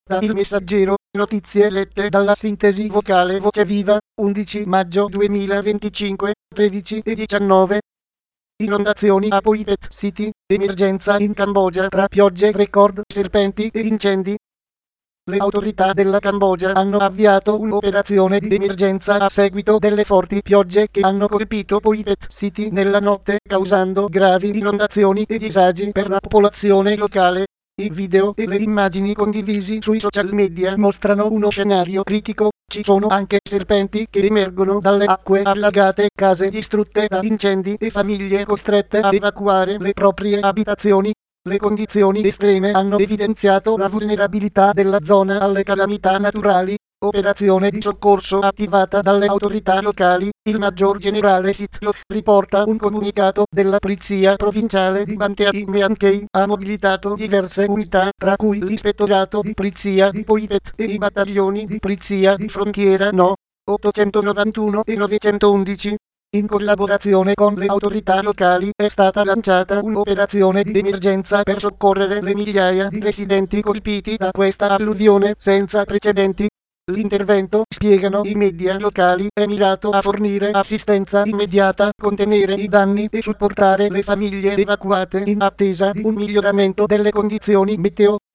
Da Il Messaggero, notizie lette dalla sintesi vocale Voce Viva, 11 maggio 2025, 13 e 19. Inondazioni a Poipet City, emergenza in Cambogia tra piogge record, serpenti e incendi. Le autorità della Cambogia hanno avviato un'operazione di emergenza a seguito delle forti piogge che hanno colpito Poipet City nella notte, causando gravi inondazioni e disagi per la popolazione locale. I video e le immagini condivisi sui social media mostrano uno scenario critico. Ci sono anche serpenti che emergono dalle acque allagate, case distrutte da incendi e famiglie costrette a evacuare le proprie abitazioni. Le condizioni estreme hanno evidenziato la vulnerabilità della zona alle calamità naturali. Operazione di soccorso attivata dalle autorità locali. Il maggior generale Sitlo riporta un comunicato della polizia provinciale di Banteay Mean Khai ha mobilitato diverse unità, tra cui l'ispettorato di polizia di Poipet e i battaglioni di polizia di frontiera No. 891 e 911. In collaborazione con le autorità locali è stata lanciata un'operazione di emergenza per soccorrere le migliaia di residenti colpiti da questa alluvione senza precedenti. L'intervento, spiegano i media locali, è mirato a fornire assistenza immediata, contenere i danni e supportare le famiglie evacuate in attesa di un miglioramento delle condizioni meteo.